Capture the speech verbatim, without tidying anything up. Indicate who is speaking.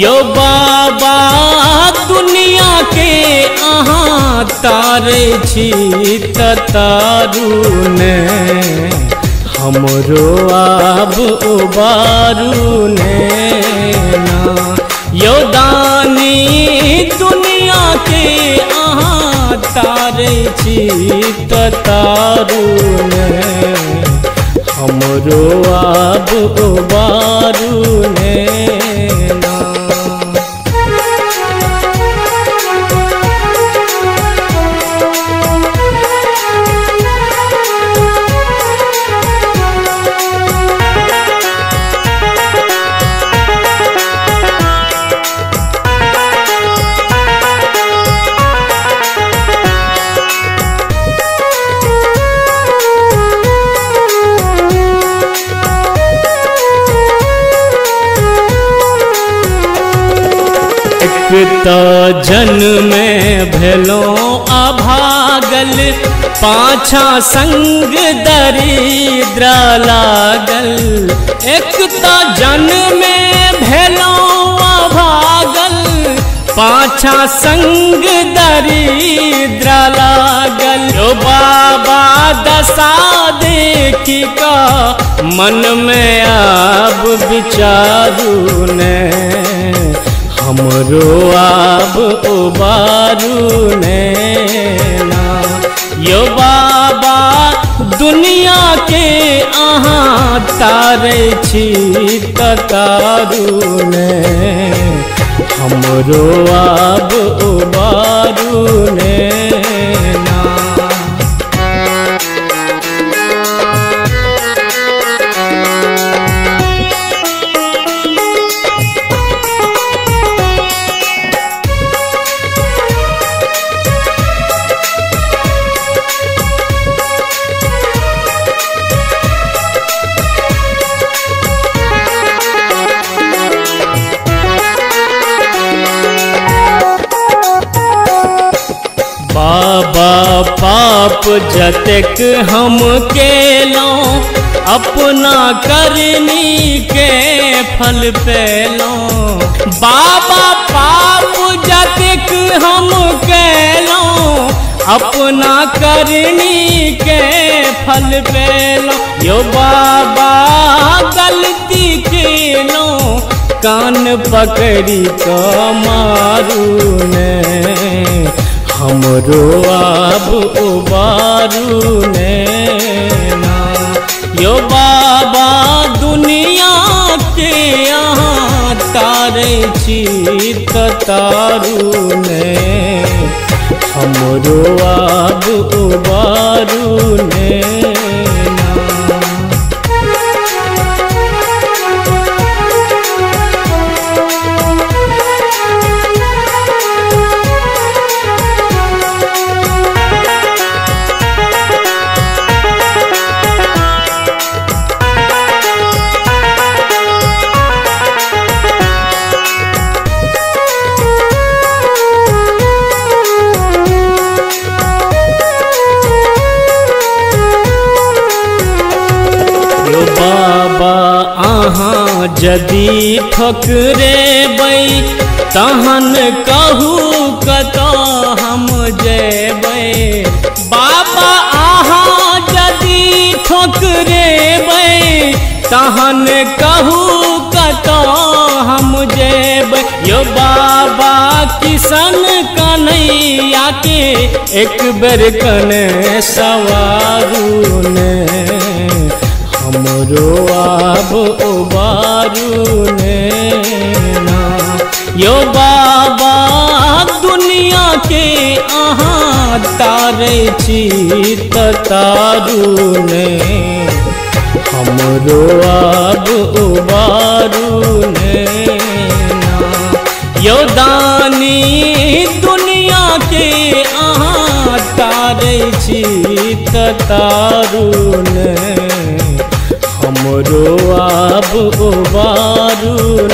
Speaker 1: यो बाबा दुनिया के अहाँ तारे छी तारू ने हमरो आब उबारू ने ना। यो दानी दुनिया के अहाँ तारे छी तारू ने हमरो आब उबारू ने ना। तो जन्म में भेलों अभागल पाछा संग दरिद्र लागल। एक तो जन्म में भेलों अभागल पाछा संग दरिद्र लागल। जो बाबा दशा देखी का मन में अब विचारू ने हमरो आब उबारू ने ना। यो बाबा दुनिया के अहाँ तारे छी तारू ने हमरो आब उबारू ने ना। बाबा पाप जतक हम केलों अपना करनी के फल पेलों। बाबा पाप जतक हम केलों अपना करनी के फल पेलों। यो बाबा गलती केलों कान पकड़ी तो मारू ने हमरो आब उबारू ने ना। यो बाबा दुनिया के यहाँ तारे छी तारू ने हमरो आब उबारू ने ना। बाबा अहाँ जदि ठोकरेबै तहन कहू कतऽ हम जेबै। बाबा अहाँ जदि ठोकरेबै तहन कहू कतऽ हम जेबै। यो बाबा किशन कन्हैया के एक बेर कने सवारू ने हमरो आब उबारू ने ना। यो बाबा दुनिया के अहाँ तारे छी तारू ने हमरो आब उबारू ने ना। यो दानी दुनिया के अहाँ तारे छी तारू ने हमरो आब उबारू